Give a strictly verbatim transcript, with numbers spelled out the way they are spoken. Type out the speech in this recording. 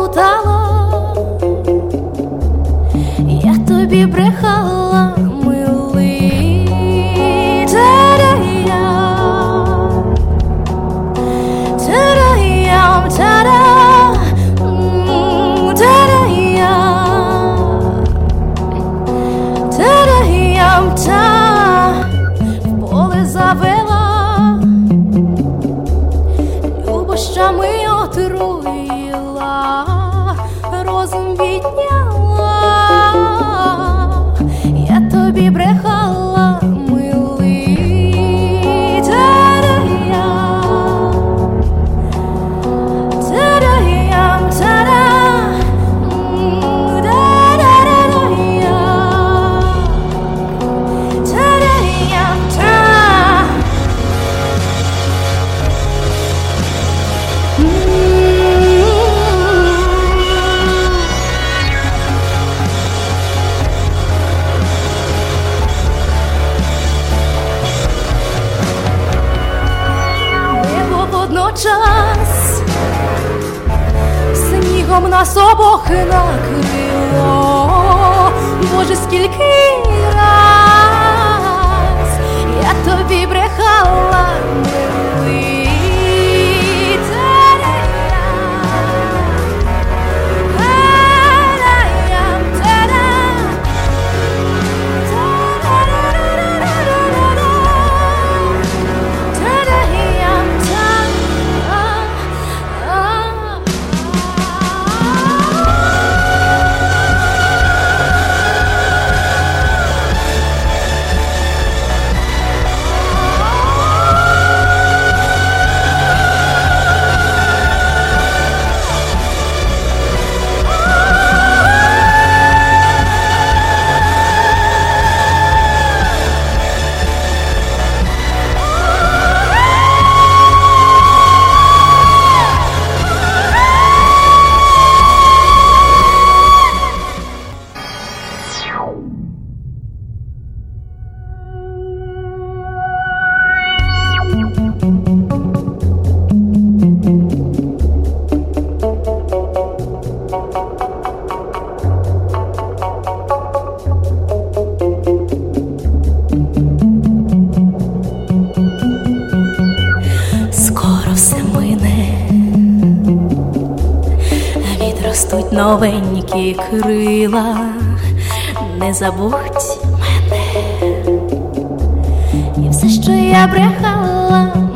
заплутала, я тобі брехала, милий. Та-да-я, та-да-ям, та-да, м, та-да-я, та-да-ям, та, в поле завела, любощами отруїла, розум відняла, я тобі брехала, милий. Та-да-я, та-да-ям, та-да, м, да-да-да-да-я, та-да-ям, та. Водночас снігом нас обох накрило, Боже, скільки раз я тобі брехала, милий. Та-да-ям, та-да, та-да-да-да-да-да-да, та-да-ям, та. Скоро все мине, відростуть новенькі крила, не забудь мене, і все, що я брехала,